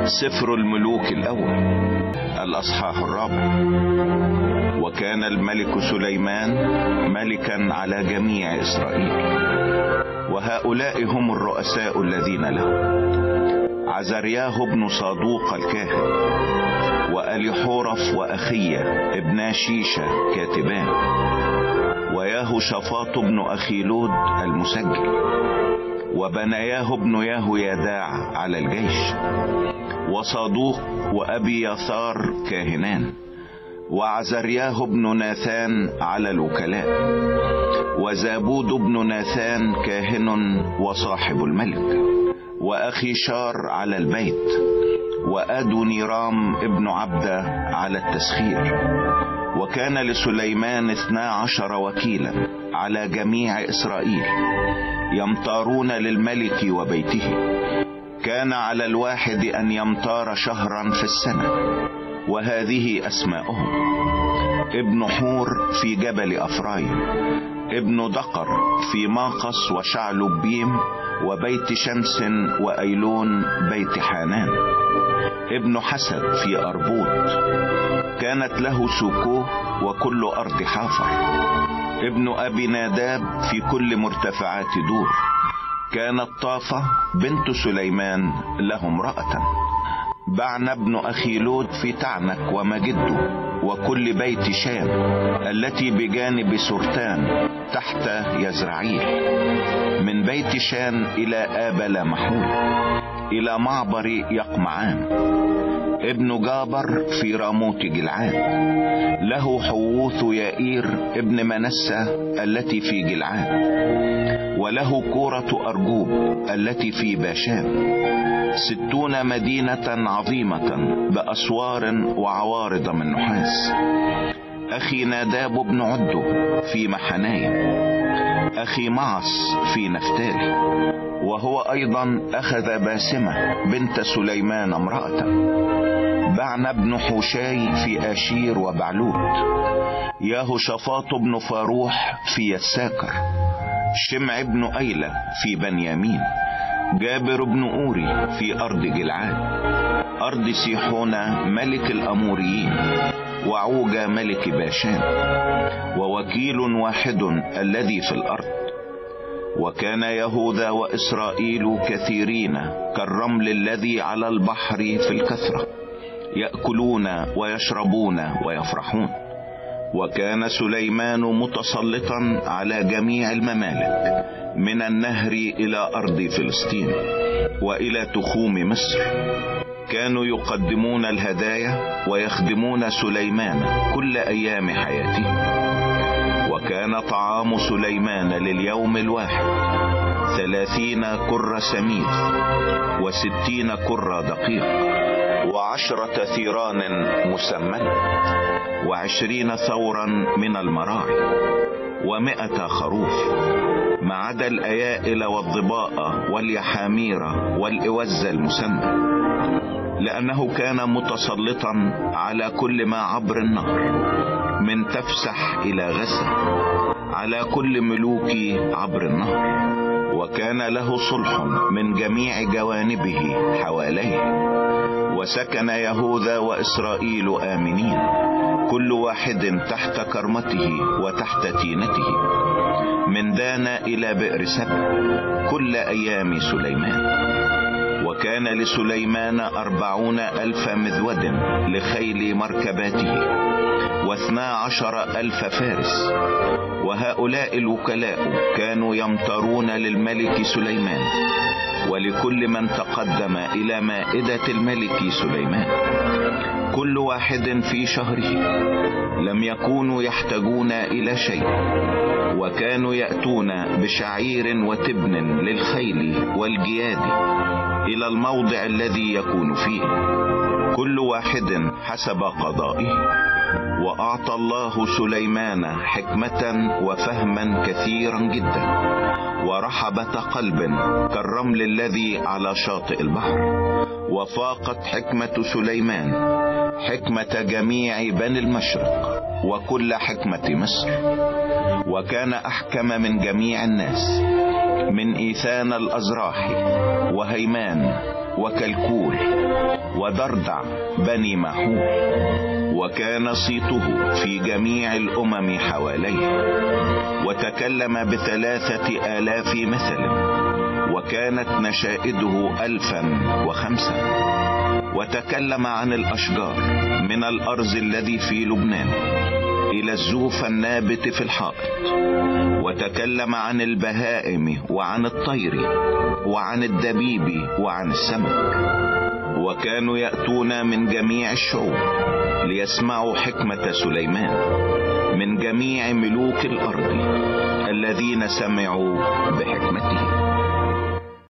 سفر الملوك الأول الأصحاح 4. وكان الملك سليمان ملكا على جميع إسرائيل، وهؤلاء هم الرؤساء الذين له: عزرياه بن صادوق الكاهن، وأليحورف وأخيه ابنا شيشة كاتبان، وياهوشافاط بن أخيلود المسجل، وبناياه بن يهويداع على الجيش، وصادوق وأبي يثار كاهنان، وعزرياه بن ناثان على الوكلاء، وزابود بن ناثان كاهن وصاحب الملك، وأخيشار على البيت، وأدونيرام ابن عبدة على التسخير. وكان لسليمان 12 وكيلا على جميع إسرائيل يمطارون للملك وبيته. كان على الواحد أن يمطار شهرا في السنة، وهذه أسماؤهم: ابن حور في جبل أفرايم، ابن دقر في ماقص وشعلبيم وبيت شمس وأيلون بيت حانان، ابن حسد في أربوط، كانت له سوكوه وكل أرض حافر، ابن أبي ناداب في كل مرتفعات دور. كانت طافة بنت سليمان له امرأة. بعنا بن أخيلود في تعنك ومجده وكل بيت شام التي بجانب سرتان تحت يزرعيل، من بيت شان إلى آبل محول إلى معبر يقمعان. ابن جابر في راموت جلعاد، له حووث يائير ابن منسى التي في جلعاد، وله كورة أرجوب التي في باشان، 60 مدينة عظيمة بأسوار وعوارض من نحاس. أخي ناداب بن عدو في محنايم، أخي معص في نفتالي، وهو أيضا أخذ باسمة بنت سليمان امرأة. بعنا بن حوشاي في آشير وبعلوت، ياهوشافاط بن فاروح في يساكر، شمع بن أيلة في بنيامين، جابر بن أوري في أرض جلعاد، أرض سيحون ملك الأموريين، وعوجة ملك باشان، ووكيل واحد الذي في الأرض. وكان يهوذا وإسرائيل كثيرين كالرمل الذي على البحر في الكثرة، يأكلون ويشربون ويفرحون. وكان سليمان متسلطا على جميع الممالك، من النهر إلى أرض فلسطين وإلى تخوم مصر. كانوا يقدمون الهدايا ويخدمون سليمان كل أيام حياته. وكان طعام سليمان لليوم الواحد 30 كرة سميد، 60 كرة دقيق، 10 ثيران مسمنة، 20 ثورا من المراعي، 100 خروف، ما عدا الأيائل والضباء واليحامير والإوز المسمى، لأنه كان متسلطا على كل ما عبر النهر من تفسح إلى غزة، على كل ملوك عبر النهر. وكان له صلح من جميع جوانبه حواليه. وسكن يهوذا وإسرائيل آمنين، كل واحد تحت كرمته وتحت تينته، من دان إلى بئر سبع كل أيام سليمان. وكان لسليمان 40,000 مذود لخيل مركباته، 12,000 فارس. وهؤلاء الوكلاء كانوا يمطرون للملك سليمان ولكل من تقدم إلى مائدة الملك سليمان، كل واحد في شهره. لم يكونوا يحتاجون إلى شيء، وكانوا يأتون بشعير وتبن للخيل والجياد إلى الموضع الذي يكون فيه، كل واحد حسب قضائه. وأعطى الله سليمان حكمة وفهما كثيرا جدا، ورحبة قلب كالرمل الذي على شاطئ البحر. وفاقت حكمة سليمان حكمة جميع بني المشرق وكل حكمة مصر. وكان أحكم من جميع الناس، من إيثان الأزراحي وهيمان وكلكول ودردع بني ماحول، وكان صيته في جميع الأمم حواليه، وتكلم ب3,000 مثل، وكانت نشائده 1,005. وتكلم عن الأشجار من الأرز الذي في لبنان إلى الزوف النابت في الحائط، وتكلم عن البهائم وعن الطير وعن الدبيب وعن السمك. وكانوا يأتون من جميع الشعوب ليسمعوا حكمة سليمان من جميع ملوك الأرض الذين سمعوا بحكمته.